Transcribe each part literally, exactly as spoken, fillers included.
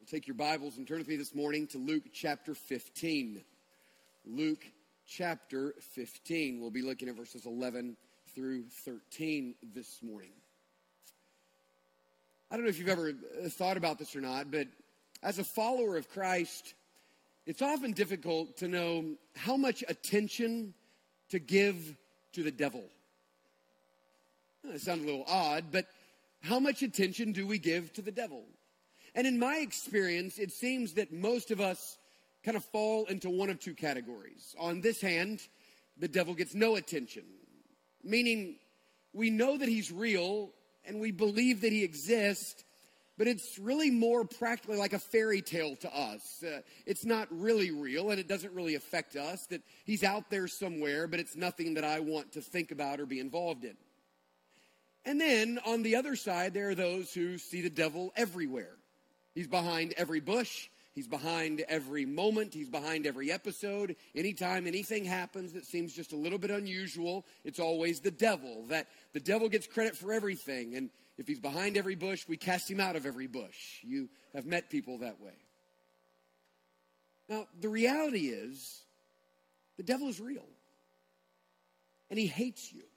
Take your Bibles and turn with me this morning to Luke chapter fifteen. Luke chapter fifteen. We'll be looking at verses eleven through thirteen this morning. I don't know if you've ever thought about this or not, but as a follower of Christ, it's often difficult to know how much attention to give to the devil. It sounds a little odd, but how much attention do we give to the devil? And in my experience, it seems that most of us kind of fall into one of two categories. On this hand, the devil gets no attention, meaning we know that he's real and we believe that he exists, but it's really more practically like a fairy tale to us. Uh, it's not really real and it doesn't really affect us, that he's out there somewhere, but it's nothing that I want to think about or be involved in. And then on the other side, there are those who see the devil everywhere. He's behind every bush. He's behind every moment. He's behind every episode. Anytime anything happens that seems just a little bit unusual, it's always the devil. That the devil gets credit for everything. And if he's behind every bush, we cast him out of every bush. You have met people that way. Now, the reality is, the devil is real. And he hates you.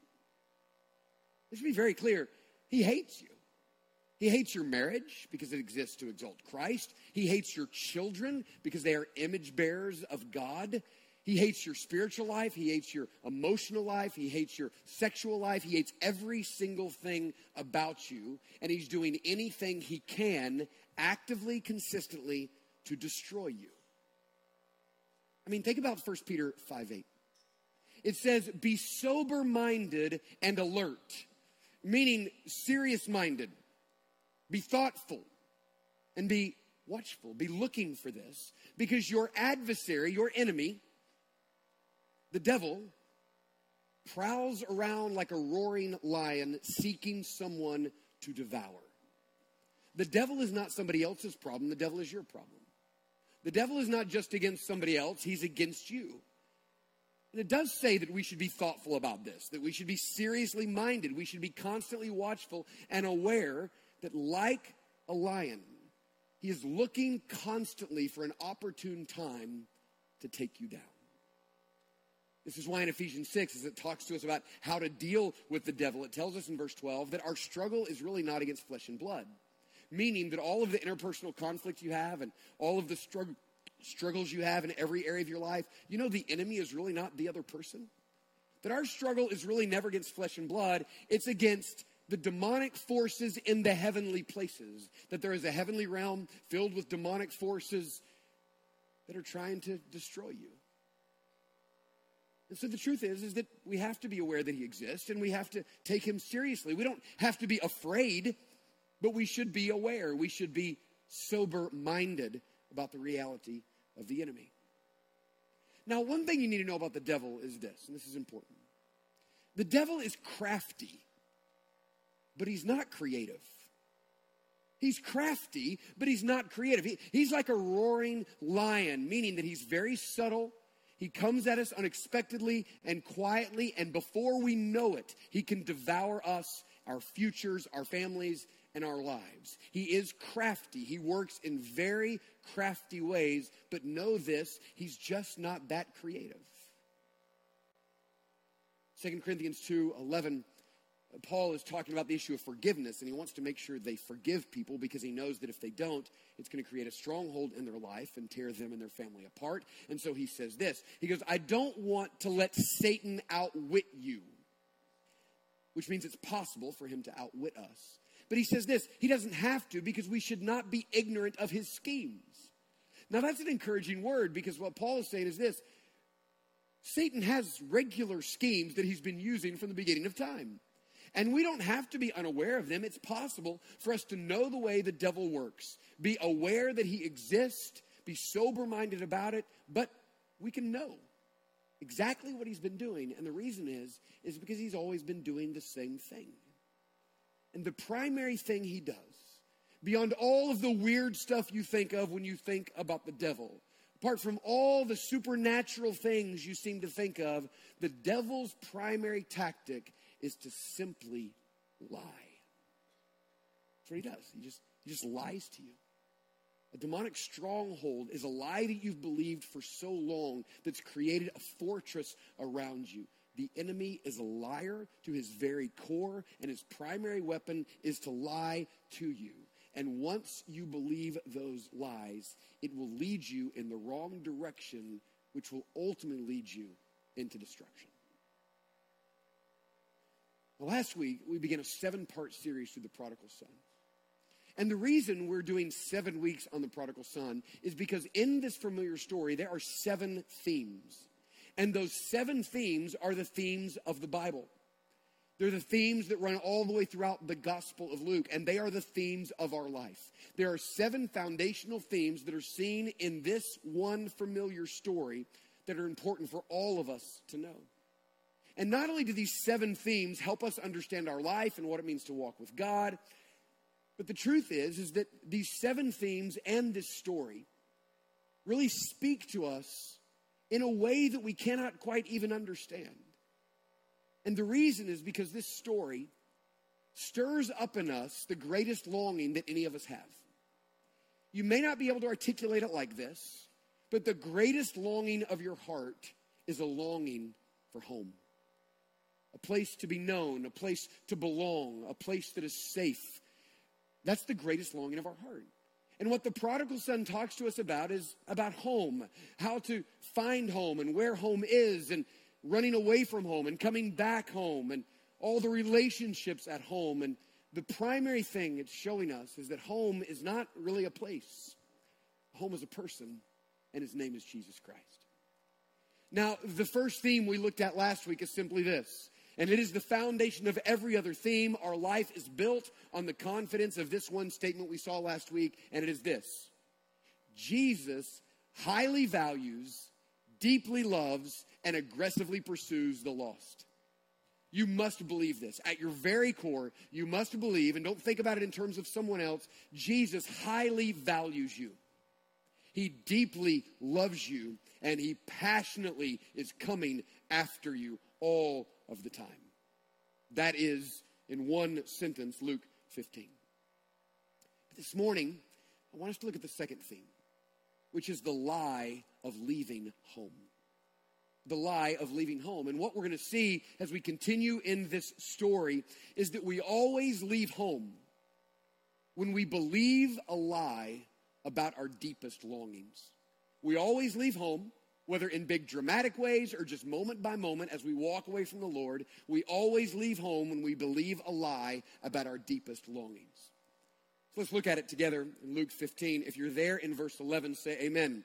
Let's be very clear. He hates you. He hates your marriage because it exists to exalt Christ. He hates your children because they are image bearers of God. He hates your spiritual life. He hates your emotional life. He hates your sexual life. He hates every single thing about you. And he's doing anything he can actively, consistently to destroy you. I mean, think about First Peter five eight. It says, be sober-minded and alert, meaning serious-minded. Be thoughtful and be watchful. Be looking for this because your adversary, your enemy, the devil, prowls around like a roaring lion seeking someone to devour. The devil is not somebody else's problem. The devil is your problem. The devil is not just against somebody else. He's against you. And it does say that we should be thoughtful about this, that we should be seriously minded. We should be constantly watchful and aware that like a lion, he is looking constantly for an opportune time to take you down. This is why in Ephesians six, as it talks to us about how to deal with the devil, it tells us in verse twelve that our struggle is really not against flesh and blood. Meaning that all of the interpersonal conflict you have and all of the strugg- struggles you have in every area of your life, you know the enemy is really not the other person. That our struggle is really never against flesh and blood. It's against the demonic forces in the heavenly places. That there is a heavenly realm filled with demonic forces that are trying to destroy you. And so the truth is, is that we have to be aware that he exists and we have to take him seriously. We don't have to be afraid, but we should be aware. We should be sober-minded about the reality of the enemy. Now, one thing you need to know about the devil is this, and this is important. The devil is crafty, but he's not creative. He's crafty, but he's not creative. He, he's like a roaring lion, meaning that he's very subtle. He comes at us unexpectedly and quietly, and before we know it, he can devour us, our futures, our families, and our lives. He is crafty. He works in very crafty ways, but know this, he's just not that creative. Second Corinthians two eleven, Paul is talking about the issue of forgiveness, and he wants to make sure they forgive people because he knows that if they don't, it's going to create a stronghold in their life and tear them and their family apart. And so he says this. He goes, I don't want to let Satan outwit you, which means it's possible for him to outwit us. But he says this, he doesn't have to because we should not be ignorant of his schemes. Now that's an encouraging word because what Paul is saying is this, Satan has regular schemes that he's been using from the beginning of time. And we don't have to be unaware of them. It's possible for us to know the way the devil works. Be aware that he exists. Be sober-minded about it. But we can know exactly what he's been doing. And the reason is, is because he's always been doing the same thing. And the primary thing he does, beyond all of the weird stuff you think of when you think about the devil, apart from all the supernatural things you seem to think of, the devil's primary tactic is to simply lie. That's what he does. He just, he just lies to you. A demonic stronghold is a lie that you've believed for so long that's created a fortress around you. The enemy is a liar to his very core, and his primary weapon is to lie to you. And once you believe those lies, it will lead you in the wrong direction, which will ultimately lead you into destruction. Well, last week, we began a seven-part series through the prodigal son. And the reason we're doing seven weeks on the prodigal son is because in this familiar story, there are seven themes. And those seven themes are the themes of the Bible. They're the themes that run all the way throughout the Gospel of Luke, and they are the themes of our life. There are seven foundational themes that are seen in this one familiar story that are important for all of us to know. And not only do these seven themes help us understand our life and what it means to walk with God, but the truth is, is that these seven themes and this story really speak to us in a way that we cannot quite even understand. And the reason is because this story stirs up in us the greatest longing that any of us have. You may not be able to articulate it like this, but the greatest longing of your heart is a longing for home. A place to be known, a place to belong, a place that is safe. That's the greatest longing of our heart. And what the prodigal son talks to us about is about home, how to find home and where home is, and running away from home and coming back home and all the relationships at home. And the primary thing it's showing us is that home is not really a place. Home is a person, and his name is Jesus Christ. Now, the first theme we looked at last week is simply this, and it is the foundation of every other theme. Our life is built on the confidence of this one statement we saw last week, and it is this: Jesus highly values, deeply loves, and aggressively pursues the lost. You must believe this. At your very core, you must believe, and don't think about it in terms of someone else, Jesus highly values you. He deeply loves you, and he passionately is coming after you all of the time. That is, in one sentence, Luke fifteen. But this morning, I want us to look at the second theme, which is the lie of leaving home. The lie of leaving home. And what we're going to see as we continue in this story is that we always leave home when we believe a lie about our deepest longings. We always leave home, whether in big dramatic ways or just moment by moment as we walk away from the Lord. We always leave home when we believe a lie about our deepest longings. So let's look at it together in Luke fifteen. If you're there in verse eleven, say amen.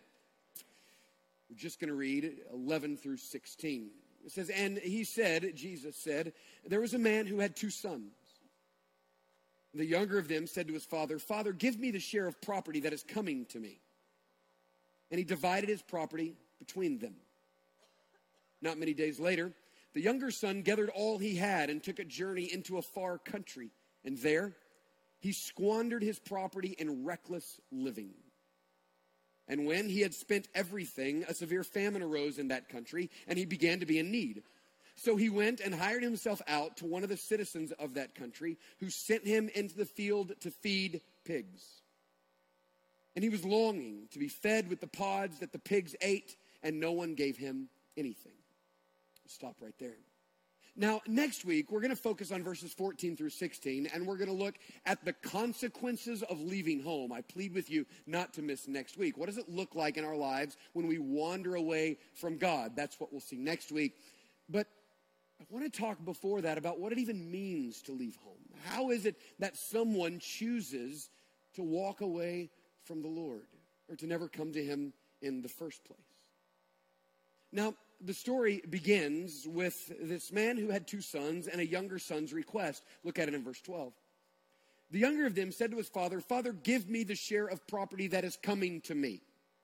We're just going to read eleven through sixteen. It says, and he said, Jesus said, there was a man who had two sons. The younger of them said to his father, Father, give me the share of property that is coming to me. And he divided his property between them. Not many days later, the younger son gathered all he had and took a journey into a far country. And there, he squandered his property in reckless living. And when he had spent everything, a severe famine arose in that country, and he began to be in need. So he went and hired himself out to one of the citizens of that country, who sent him into the field to feed pigs. And he was longing to be fed with the pods that the pigs ate, and no one gave him anything. We'll stop right there. Now, next week, we're going to focus on verses fourteen through sixteen, and we're going to look at the consequences of leaving home. I plead with you not to miss next week. What does it look like in our lives when we wander away from God? That's what we'll see next week. But I want to talk before that about what it even means to leave home. How is it that someone chooses to walk away from the Lord, or to never come to him in the first place? Now, the story begins with this man who had two sons and a younger son's request. Look at it in verse twelve. The younger of them said to his father, Father, give me the share of property that is coming to me.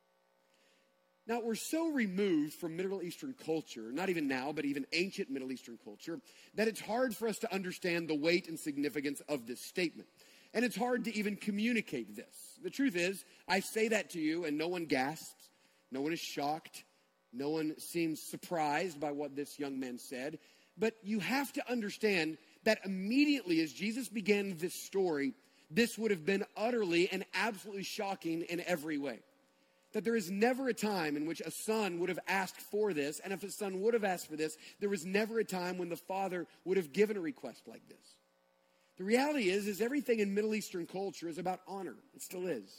Now, we're so removed from Middle Eastern culture, not even now, but even ancient Middle Eastern culture, that it's hard for us to understand the weight and significance of this statement. And it's hard to even communicate this. The truth is, I say that to you and no one gasps, no one is shocked, no one seems surprised by what this young man said. But you have to understand that immediately as Jesus began this story, this would have been utterly and absolutely shocking in every way. That there is never a time in which a son would have asked for this, and if a son would have asked for this, there was never a time when the father would have given a request like this. The reality is, is everything in Middle Eastern culture is about honor. It still is.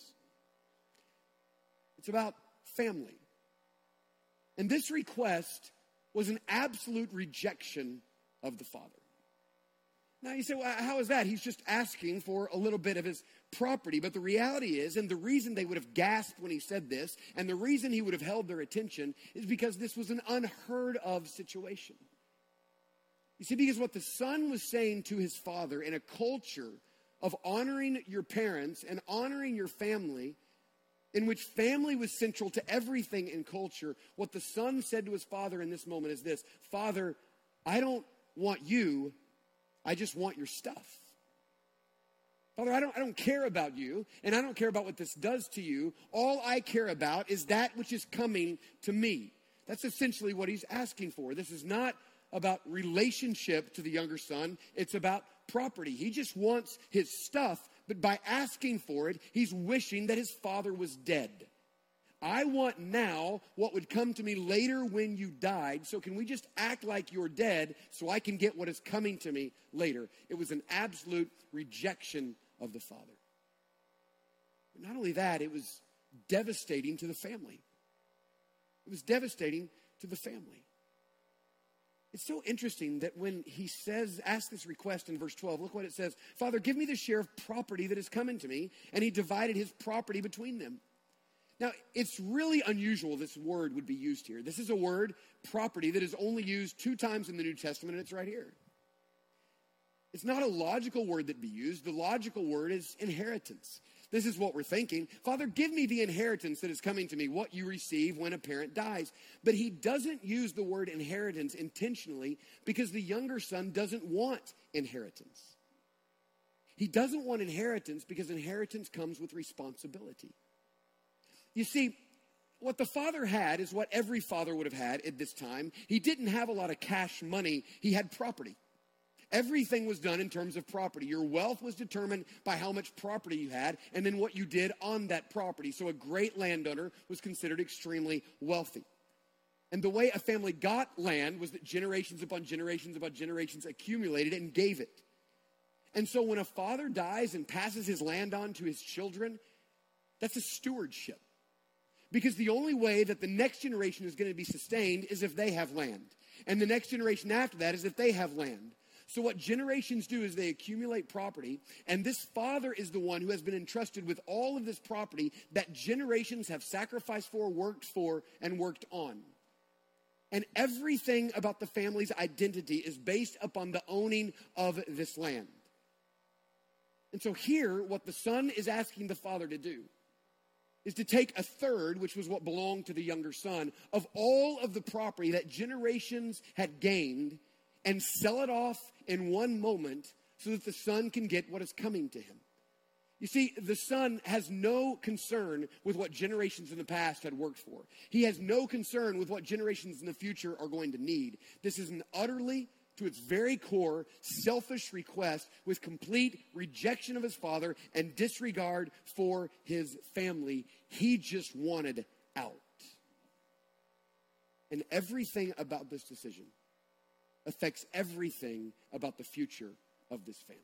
It's about family. And this request was an absolute rejection of the father. Now you say, well, how is that? He's just asking for a little bit of his property. But the reality is, and the reason they would have gasped when he said this, and the reason he would have held their attention, is because this was an unheard of situation. You see, because what the son was saying to his father in a culture of honoring your parents and honoring your family, in which family was central to everything in culture, what the son said to his father in this moment is this: Father, I don't want you, I just want your stuff. Father, I don't, I don't care about you, and I don't care about what this does to you. All I care about is that which is coming to me. That's essentially what he's asking for. This is not about relationship to the younger son. It's about property. He just wants his stuff, but by asking for it, he's wishing that his father was dead. I want now what would come to me later when you died, so can we just act like you're dead so I can get what is coming to me later? It was an absolute rejection of the father. But not only that, it was devastating to the family. It was devastating to the family. It's so interesting that when he says, ask this request in verse twelve, look what it says. Father, give me the share of property that is coming to me. And he divided his property between them. Now, it's really unusual this word would be used here. This is a word, property, that is only used two times in the New Testament, and it's right here. It's not a logical word that be used. The logical word is inheritance. This is what we're thinking. Father, give me the inheritance that is coming to me, what you receive when a parent dies. But he doesn't use the word inheritance intentionally because the younger son doesn't want inheritance. He doesn't want inheritance because inheritance comes with responsibility. You see, what the father had is what every father would have had at this time. He didn't have a lot of cash money. He had property. Everything was done in terms of property. Your wealth was determined by how much property you had and then what you did on that property. So a great landowner was considered extremely wealthy. And the way a family got land was that generations upon generations upon generations accumulated and gave it. And so when a father dies and passes his land on to his children, that's a stewardship. Because the only way that the next generation is going to be sustained is if they have land. And the next generation after that is if they have land. So what generations do is they accumulate property, and this father is the one who has been entrusted with all of this property that generations have sacrificed for, worked for, and worked on. And everything about the family's identity is based upon the owning of this land. And so here, what the son is asking the father to do is to take a third, which was what belonged to the younger son, of all of the property that generations had gained, and sell it off in one moment so that the son can get what is coming to him. You see, the son has no concern with what generations in the past had worked for. He has no concern with what generations in the future are going to need. This is an utterly, to its very core, selfish request with complete rejection of his father and disregard for his family. He just wanted out. And everything about this decision affects everything about the future of this family.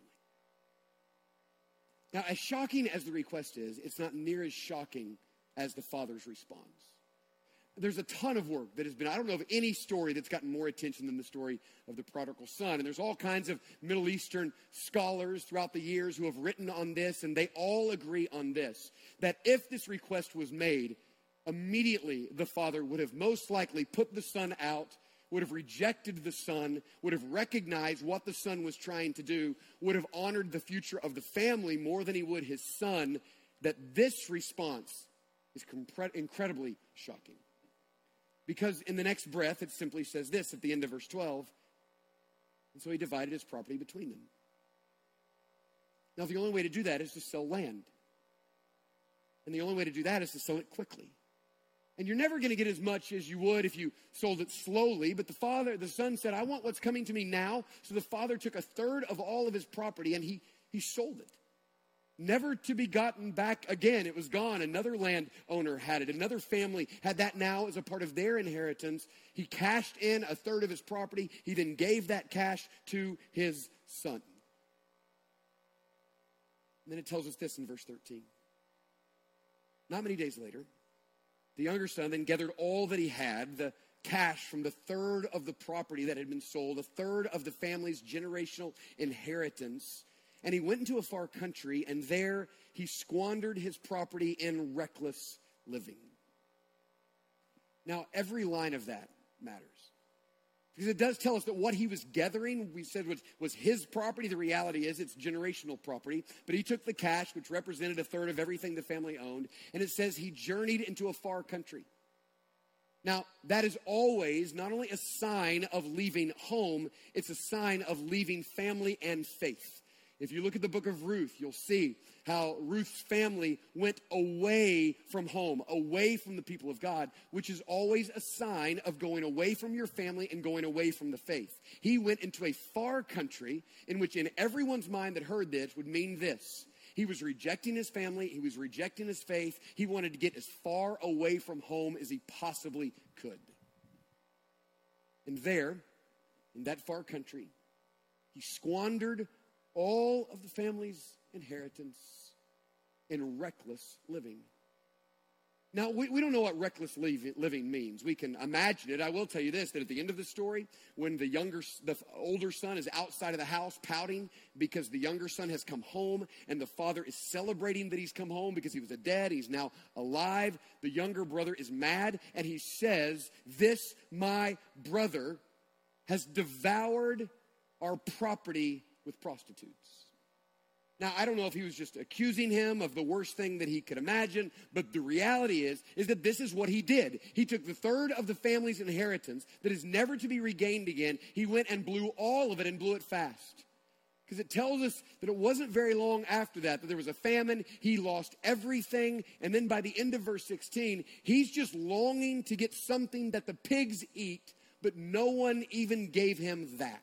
Now, as shocking as the request is, it's not near as shocking as the father's response. There's a ton of work that has been, I don't know of any story that's gotten more attention than the story of the prodigal son. And there's all kinds of Middle Eastern scholars throughout the years who have written on this, and they all agree on this, that if this request was made, immediately the father would have most likely put the son out, would have rejected the son, would have recognized what the son was trying to do, would have honored the future of the family more than he would his son, that this response is compre- incredibly shocking. Because in the next breath, it simply says this at the end of verse twelve, and so he divided his property between them. Now, the only way to do that is to sell land. And the only way to do that is to sell it quickly. And you're never going to get as much as you would if you sold it slowly. But the father, the son said, I want what's coming to me now. So the father took a third of all of his property and he, he sold it. never to be gotten back again. It was gone. Another landowner had it. Another family had that now as a part of their inheritance. He cashed in a third of his property. He then gave that cash to his son. And then it tells us this in verse thirteen. Not many days later, the younger son then gathered all that he had, the cash from the third of the property that had been sold, a third of the family's generational inheritance, and he went into a far country, and there he squandered his property in reckless living. Now, every line of that matters. Because it does tell us that what he was gathering, we said was, was his property. The reality is it's generational property. But he took the cash, which represented a third of everything the family owned, and it says he journeyed into a far country. Now, that is always not only a sign of leaving home, it's a sign of leaving family and faith. If you look at the book of Ruth, you'll see how Ruth's family went away from home, away from the people of God, which is always a sign of going away from your family and going away from the faith. He went into a far country in which in everyone's mind that heard this would mean this. He was rejecting his family. He was rejecting his faith. He wanted to get as far away from home as he possibly could. And there, in that far country, he squandered all of the family's inheritance in reckless living. Now, we, we don't know what reckless living means. We can imagine it. I will tell you this, that at the end of the story, when the younger, the older son is outside of the house pouting because the younger son has come home and the father is celebrating that he's come home because he was dead, he's now alive. The younger brother is mad and he says, "This, my brother, has devoured our property with prostitutes." Now, I don't know if he was just accusing him of the worst thing that he could imagine, but the reality is, is that this is what he did. He took the third of the family's inheritance that is never to be regained again. He went and blew all of it and blew it fast. Because it tells us that it wasn't very long after that, that there was a famine. He lost everything. And then by the end of verse sixteen, he's just longing to get something that the pigs eat, but no one even gave him that.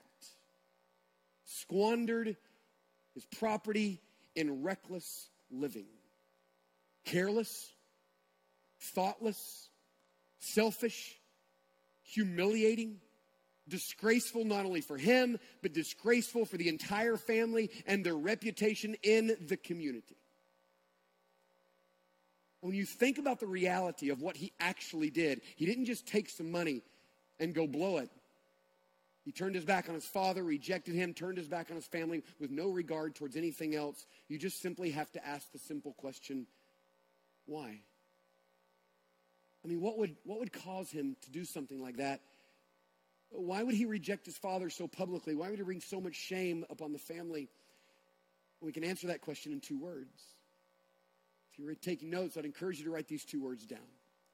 Squandered his property in reckless living. Careless, thoughtless, selfish, humiliating, disgraceful not only for him, but disgraceful for the entire family and their reputation in the community. When you think about the reality of what he actually did, he didn't just take some money and go blow it. He turned his back on his father, rejected him, turned his back on his family with no regard towards anything else. You just simply have to ask the simple question, why? I mean, what would what would cause him to do something like that? Why would he reject his father so publicly? Why would he bring so much shame upon the family? We can answer that question in two words. If you're taking notes, I'd encourage you to write these two words down.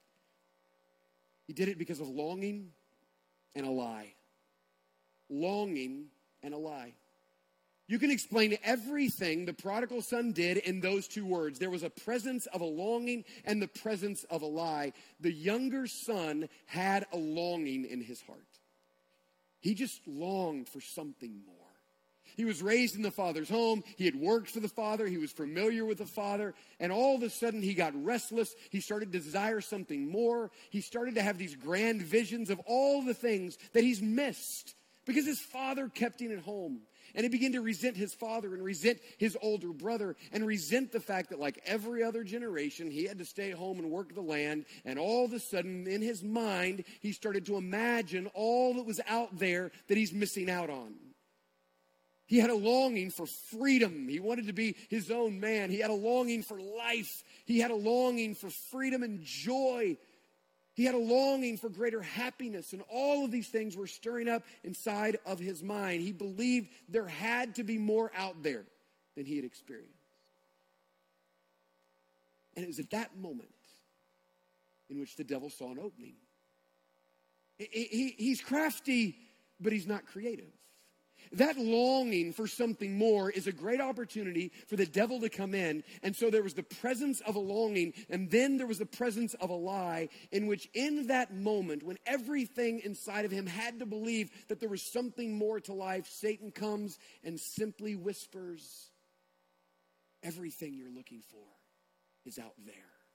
He did it because of longing and a lie. Longing and a lie. You can explain everything the prodigal son did in those two words. There was a presence of a longing and the presence of a lie. The younger son had a longing in his heart. He just longed for something more. He was raised in the father's home. He had worked for the father. He was familiar with the father. And all of a sudden, he got restless. He started to desire something more. He started to have these grand visions of all the things that he's missed because his father kept him at home. And he began to resent his father and resent his older brother and resent the fact that, like every other generation, he had to stay home and work the land. And all of a sudden, in his mind, he started to imagine all that was out there that he's missing out on. He had a longing for freedom. He wanted to be his own man. He had a longing for life. He had a longing for freedom and joy. He had a longing for greater happiness, and all of these things were stirring up inside of his mind. He believed there had to be more out there than he had experienced. And it was at that moment in which the devil saw an opening. He, he, he's crafty, but he's not creative. That longing for something more is a great opportunity for the devil to come in. And so there was the presence of a longing, and then there was the presence of a lie, in which in that moment, when everything inside of him had to believe that there was something more to life, Satan comes and simply whispers, everything you're looking for is out there.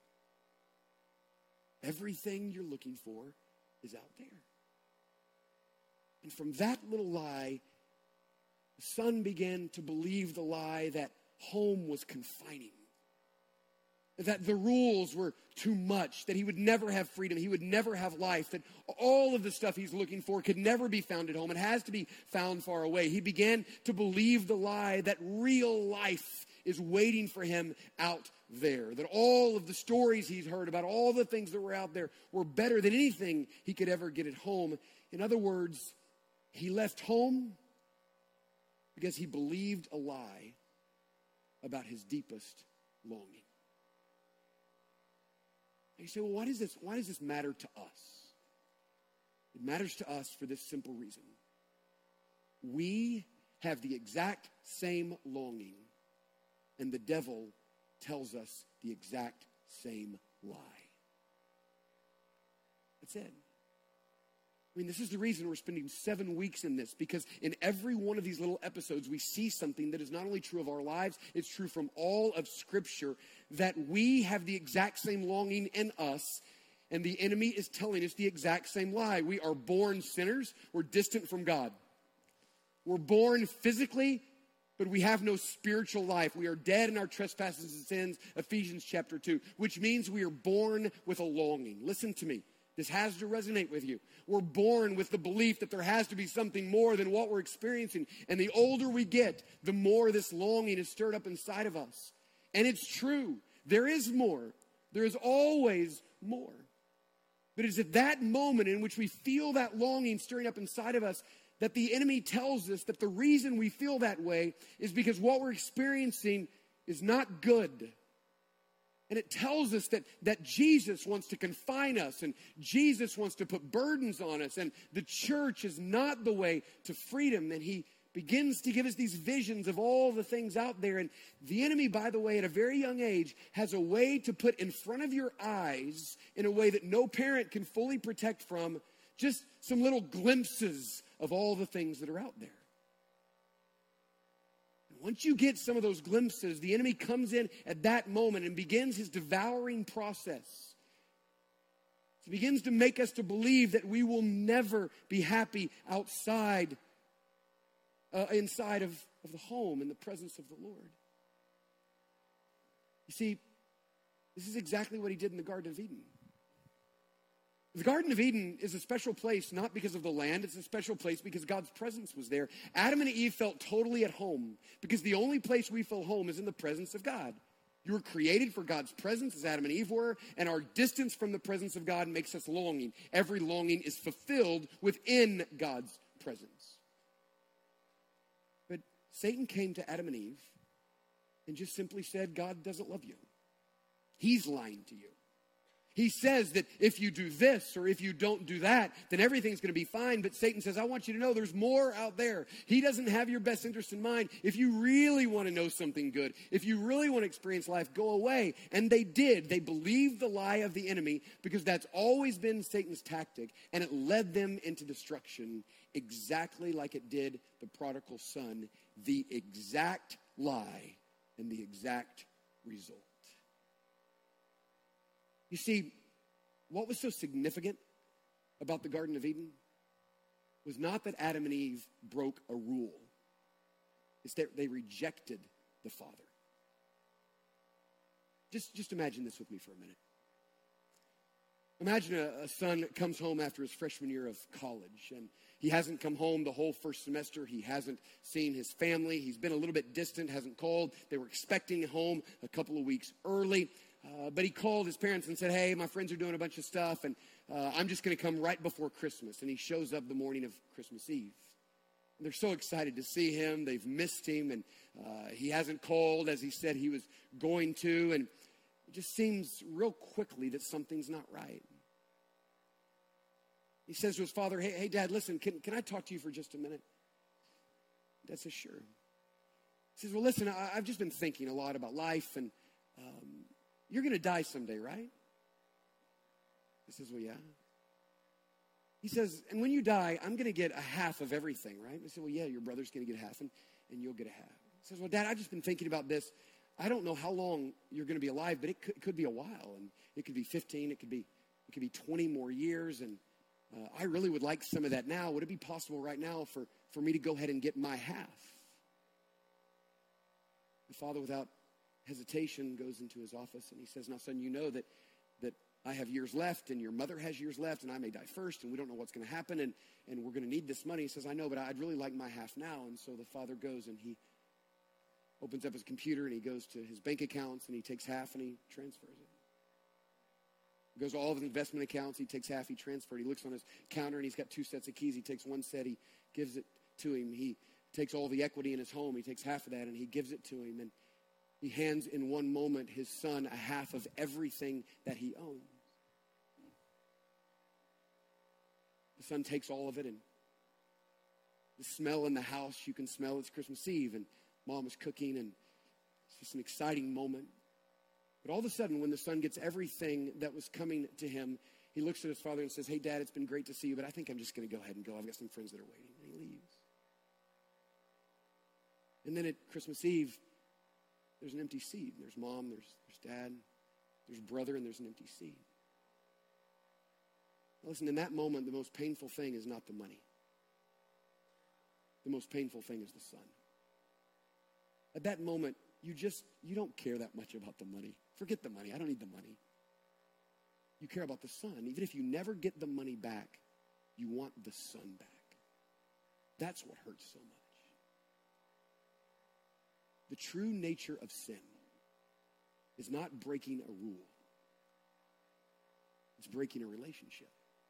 Everything you're looking for is out there. And from that little lie, the son began to believe the lie that home was confining, that the rules were too much, that he would never have freedom, he would never have life, that all of the stuff he's looking for could never be found at home. It has to be found far away. He began to believe the lie that real life is waiting for him out there, that all of the stories he's heard about, all the things that were out there were better than anything he could ever get at home. In other words, he left home because he believed a lie about his deepest longing. And you say, well, why does this, why does this matter to us? It matters to us for this simple reason. We have the exact same longing, and the devil tells us the exact same lie. That's it. I mean, this is the reason we're spending seven weeks in this, because in every one of these little episodes, we see something that is not only true of our lives, it's true from all of Scripture, that we have the exact same longing in us, and the enemy is telling us the exact same lie. We are born sinners. We're distant from God. We're born physically, but we have no spiritual life. We are dead in our trespasses and sins, Ephesians chapter two, which means we are born with a longing. Listen to me. This has to resonate with you. We're born with the belief that there has to be something more than what we're experiencing. And the older we get, the more this longing is stirred up inside of us. And it's true. There is more. There is always more. But it's at that moment in which we feel that longing stirring up inside of us that the enemy tells us that the reason we feel that way is because what we're experiencing is not good. And it tells us that, that Jesus wants to confine us, and Jesus wants to put burdens on us, and the church is not the way to freedom. And he begins to give us these visions of all the things out there. And the enemy, by the way, at a very young age, has a way to put in front of your eyes, in a way that no parent can fully protect from, just some little glimpses of all the things that are out there. Once you get some of those glimpses, the enemy comes in at that moment and begins his devouring process. He begins to make us to believe that we will never be happy outside, uh, inside of, of the home, in the presence of the Lord. You see, this is exactly what he did in the Garden of Eden. The Garden of Eden is a special place, not because of the land. It's a special place because God's presence was there. Adam and Eve felt totally at home because the only place we feel home is in the presence of God. You were created for God's presence, as Adam and Eve were, and our distance from the presence of God makes us longing. Every longing is fulfilled within God's presence. But Satan came to Adam and Eve and just simply said, God doesn't love you. He's lying to you. He says that if you do this or if you don't do that, then everything's going to be fine. But Satan says, I want you to know there's more out there. He doesn't have your best interest in mind. If you really want to know something good, if you really want to experience life, go away. And they did. They believed the lie of the enemy because that's always been Satan's tactic. And it led them into destruction exactly like it did the prodigal son. The exact lie and the exact result. You see, what was so significant about the Garden of Eden was not that Adam and Eve broke a rule. It's that they rejected the Father. Just, just imagine this with me for a minute. Imagine a, a son comes home after his freshman year of college, and he hasn't come home the whole first semester. He hasn't seen his family. He's been a little bit distant, hasn't called. They were expecting him home a couple of weeks early. Uh, but he called his parents and said, hey, my friends are doing a bunch of stuff, and uh, I'm just going to come right before Christmas. And he shows up the morning of Christmas Eve. And they're so excited to see him. They've missed him, and uh, he hasn't called as he said he was going to. And it just seems real quickly that something's not right. He says to his father, hey, hey Dad, listen, can, can I talk to you for just a minute? Dad says, sure. He says, well, listen, I, I've just been thinking a lot about life, and um, you're going to die someday, right? He says, well, yeah. He says, and when you die, I'm going to get a half of everything, right? I said, well, yeah, your brother's going to get half, and, and you'll get a half. He says, well, Dad, I've just been thinking about this. I don't know how long you're going to be alive, but it could, it could be a while. And it could be fifteen, it could be, it could be twenty more years. And uh, I really would like some of that now. Would it be possible right now for, for me to go ahead and get my half? The father, without hesitation, goes into his office and he says, now, son, you know that, that I have years left and your mother has years left and I may die first and we don't know what's going to happen and, and we're going to need this money. He says, I know, but I'd really like my half now. And so the father goes and he opens up his computer and he goes to his bank accounts and he takes half and he transfers it. He goes to all of his investment accounts, he takes half, he transfers it. He looks on his counter and he's got two sets of keys. He takes one set, he gives it to him. He takes all the equity in his home, he takes half of that and he gives it to him. And he hands in one moment his son a half of everything that he owns. The son takes all of it, and the smell in the house, you can smell it's Christmas Eve, and mom is cooking, and it's just an exciting moment. But all of a sudden, when the son gets everything that was coming to him, he looks at his father and says, hey, Dad, it's been great to see you, but I think I'm just going to go ahead and go. I've got some friends that are waiting. And he leaves. And then at Christmas Eve, there's an empty seat. There's mom, there's, there's dad, there's brother, and there's an empty seat. Now listen, in that moment, the most painful thing is not the money. The most painful thing is the son. At that moment, you just, you don't care that much about the money. Forget the money. I don't need the money. You care about the son. Even if you never get the money back, you want the son back. That's what hurts so much. The true nature of sin is not breaking a rule. It's breaking a relationship.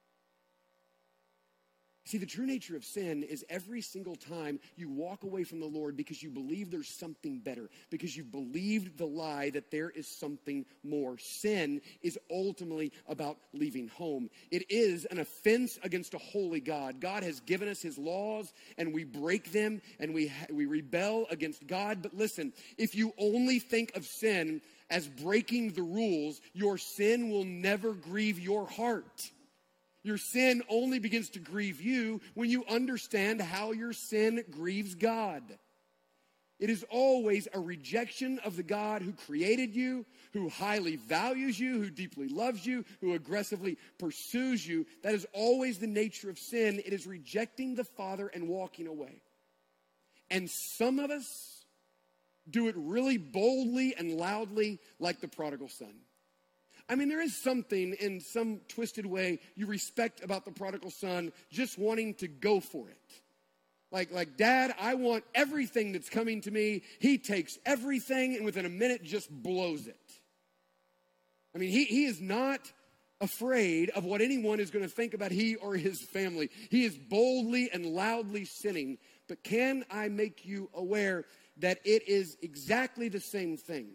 See, the true nature of sin is every single time you walk away from the Lord because you believe there's something better, because you've believed the lie that there is something more. Sin is ultimately about leaving home. It is an offense against a holy God. God has given us his laws, and we break them, and we, we rebel against God. But listen, if you only think of sin as breaking the rules, your sin will never grieve your heart. Your sin only begins to grieve you when you understand how your sin grieves God. It is always a rejection of the God who created you, who highly values you, who deeply loves you, who aggressively pursues you. That is always the nature of sin. It is rejecting the Father and walking away. And some of us do it really boldly and loudly, like the prodigal son. I mean, there is something in some twisted way you respect about the prodigal son just wanting to go for it. Like, like, Dad, I want everything that's coming to me. He takes everything and within a minute just blows it. I mean, he, he is not afraid of what anyone is going to think about he or his family. He is boldly and loudly sinning. But can I make you aware that it is exactly the same thing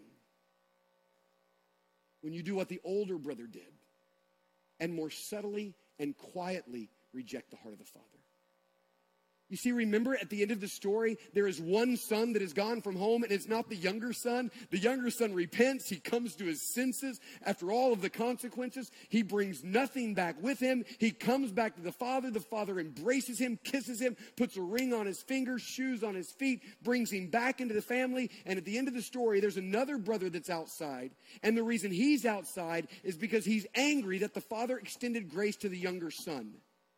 when you do what the older brother did and more subtly and quietly reject the heart of the Father? You see, remember at the end of the story, there is one son that has gone from home, and it's not the younger son. The younger son repents. He comes to his senses after all of the consequences. He brings nothing back with him. He comes back to the father. The father embraces him, kisses him, puts a ring on his finger, shoes on his feet, brings him back into the family. And at the end of the story, there's another brother that's outside. And the reason he's outside is because he's angry that the father extended grace to the younger son.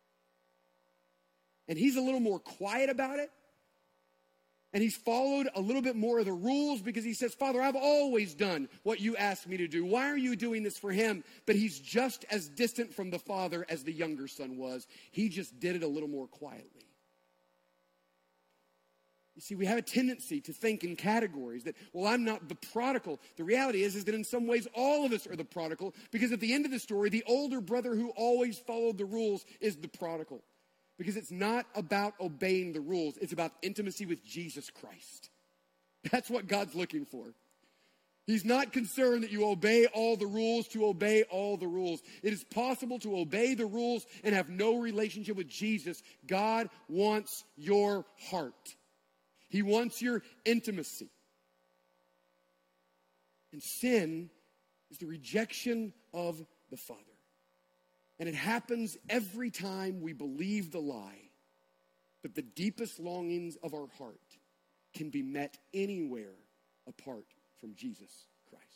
And he's a little more quiet about it. And he's followed a little bit more of the rules because he says, Father, I've always done what you asked me to do. Why are you doing this for him? But he's just as distant from the father as the younger son was. He just did it a little more quietly. You see, we have a tendency to think in categories that, well, I'm not the prodigal. The reality is, is that in some ways all of us are the prodigal, because at the end of the story, the older brother who always followed the rules is the prodigal. Because it's not about obeying the rules. It's about intimacy with Jesus Christ. That's what God's looking for. He's not concerned that you obey all the rules to obey all the rules. It is possible to obey the rules and have no relationship with Jesus. God wants your heart. He wants your intimacy. And sin is the rejection of the Father. And it happens every time we believe the lie that the deepest longings of our heart can be met anywhere apart from Jesus Christ.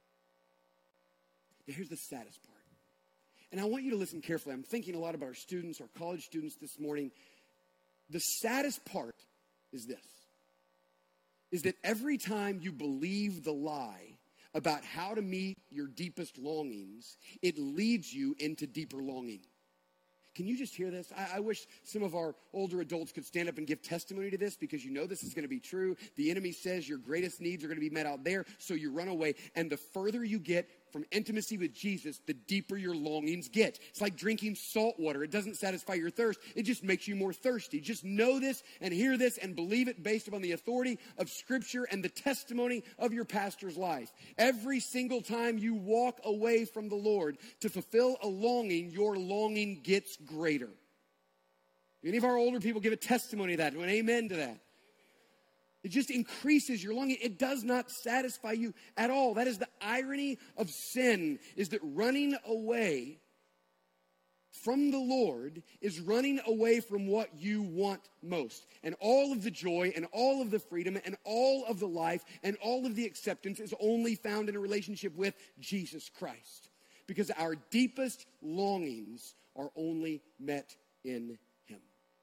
Now, here's the saddest part. And I want you to listen carefully. I'm thinking a lot about our students, our college students this morning. The saddest part is this, is that every time you believe the lie about how to meet your deepest longings, it leads you into deeper longing. Can you just hear this? I, I wish some of our older adults could stand up and give testimony to this, because you know this is going to be true. The enemy says your greatest needs are going to be met out there, so you run away. And the further you get from intimacy with Jesus, the deeper your longings get. It's like drinking salt water. It doesn't satisfy your thirst. It just makes you more thirsty. Just know this and hear this and believe it based upon the authority of Scripture and the testimony of your pastor's life. Every single time you walk away from the Lord to fulfill a longing, your longing gets greater. Any of our older people give a testimony of that, an amen to that. It just increases your longing. It does not satisfy you at all. That is the irony of sin, is that running away from the Lord is running away from what you want most. And all of the joy and all of the freedom and all of the life and all of the acceptance is only found in a relationship with Jesus Christ. Because our deepest longings are only met in Him.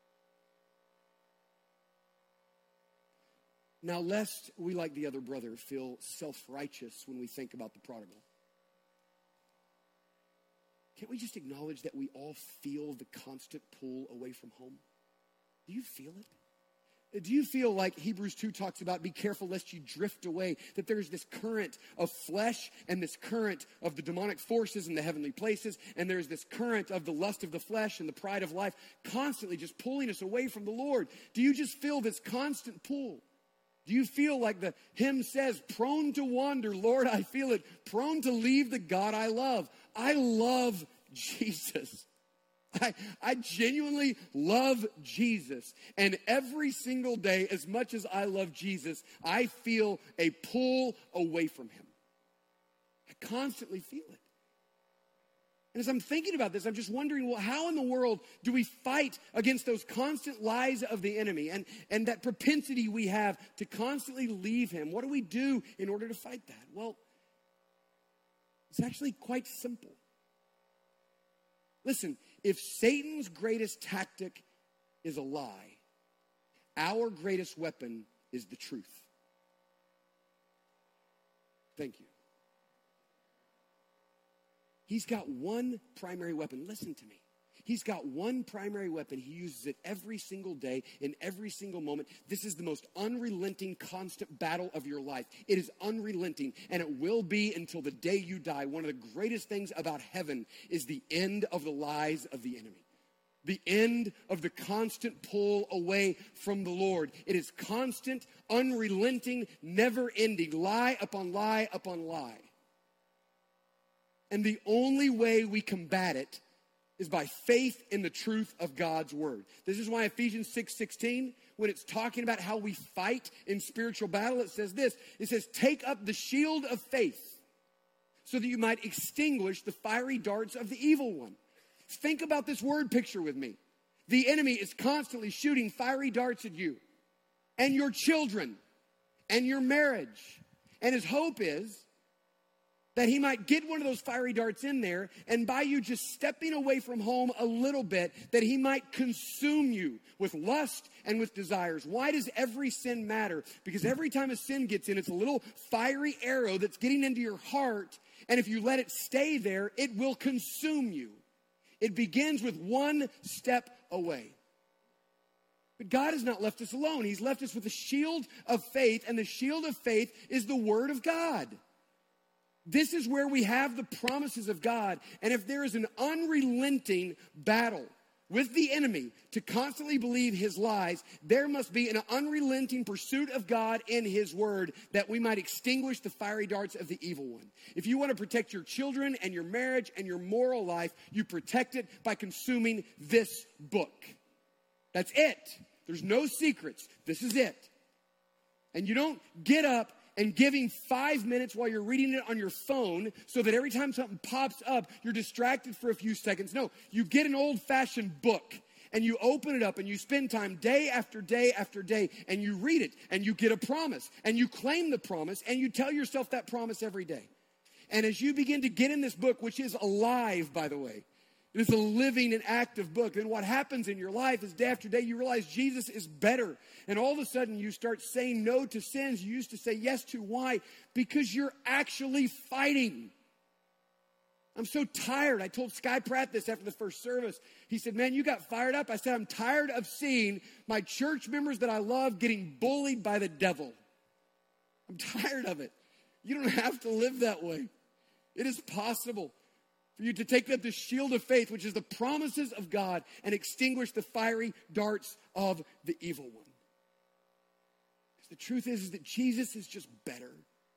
Now, lest we, like the other brother, feel self-righteous when we think about the prodigal, can't we just acknowledge that we all feel the constant pull away from home? Do you feel it? Do you feel like Hebrews two talks about, be careful lest you drift away, that there's this current of flesh and this current of the demonic forces in the heavenly places, and there's this current of the lust of the flesh and the pride of life constantly just pulling us away from the Lord? Do you just feel this constant pull? Do you feel like the hymn says, prone to wander, Lord, I feel it, prone to leave the God I love? I love Jesus. I, I genuinely love Jesus. And every single day, as much as I love Jesus, I feel a pull away from Him. I constantly feel it. And as I'm thinking about this, I'm just wondering, well, how in the world do we fight against those constant lies of the enemy and, and that propensity we have to constantly leave Him? What do we do in order to fight that? Well, it's actually quite simple. Listen, if Satan's greatest tactic is a lie, our greatest weapon is the truth. Thank you. He's got one primary weapon. Listen to me. He's got one primary weapon. He uses it every single day, in every single moment. This is the most unrelenting, constant battle of your life. It is unrelenting, and it will be until the day you die. One of the greatest things about heaven is the end of the lies of the enemy. The end of the constant pull away from the Lord. It is constant, unrelenting, never-ending, lie upon lie upon lie. And the only way we combat it is by faith in the truth of God's word. This is why Ephesians six sixteen, when it's talking about how we fight in spiritual battle, it says this. It says, take up the shield of faith so that you might extinguish the fiery darts of the evil one. Think about this word picture with me. The enemy is constantly shooting fiery darts at you and your children and your marriage. And his hope is that he might get one of those fiery darts in there, and by you just stepping away from home a little bit, that he might consume you with lust and with desires. Why does every sin matter? Because every time a sin gets in, it's a little fiery arrow that's getting into your heart, and if you let it stay there, it will consume you. It begins with one step away. But God has not left us alone. He's left us with a shield of faith, and the shield of faith is the Word of God. This is where we have the promises of God. And if there is an unrelenting battle with the enemy to constantly believe his lies, there must be an unrelenting pursuit of God in His word, that we might extinguish the fiery darts of the evil one. If you want to protect your children and your marriage and your moral life, you protect it by consuming this book. That's it. There's no secrets. This is it. And you don't get up and giving five minutes while you're reading it on your phone so that every time something pops up, you're distracted for a few seconds. No, you get an old-fashioned book and you open it up and you spend time day after day after day and you read it and you get a promise and you claim the promise and you tell yourself that promise every day. And as you begin to get in this book, which is alive, by the way, it is a living and active book. Then what happens in your life is day after day, you realize Jesus is better. And all of a sudden, you start saying no to sins you used to say yes to. Why? Because you're actually fighting. I'm so tired. I told Sky Pratt this after the first service. He said, man, you got fired up. I said, I'm tired of seeing my church members that I love getting bullied by the devil. I'm tired of it. You don't have to live that way. It is possible for you to take up the shield of faith, which is the promises of God, and extinguish the fiery darts of the evil one. Because the truth is, is that Jesus is just better.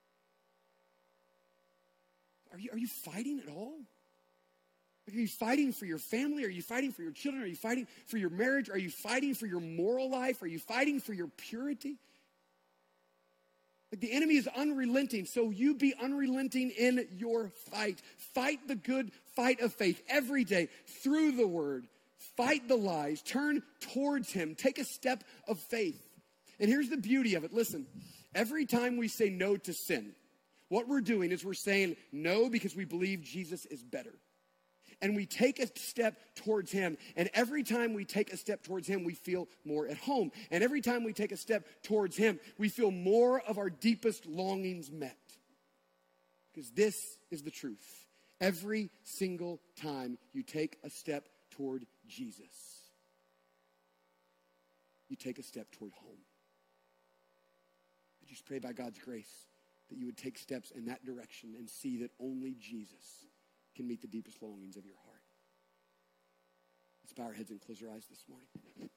Are you, are you fighting at all? Are you fighting for your family? Are you fighting for your children? Are you fighting for your marriage? Are you fighting for your moral life? Are you fighting for your purity? Like the enemy is unrelenting, so you be unrelenting in your fight. Fight the good fight of faith every day through the word. Fight the lies. Turn towards him. Take a step of faith. And here's the beauty of it. Listen, every time we say no to sin, what we're doing is we're saying no because we believe Jesus is better. And we take a step towards him. And every time we take a step towards him, we feel more at home. And every time we take a step towards him, we feel more of our deepest longings met. Because this is the truth. Every single time you take a step toward Jesus, you take a step toward home. I just pray by God's grace that you would take steps in that direction and see that only Jesus can meet the deepest longings of your heart. Let's bow our heads and close our eyes this morning.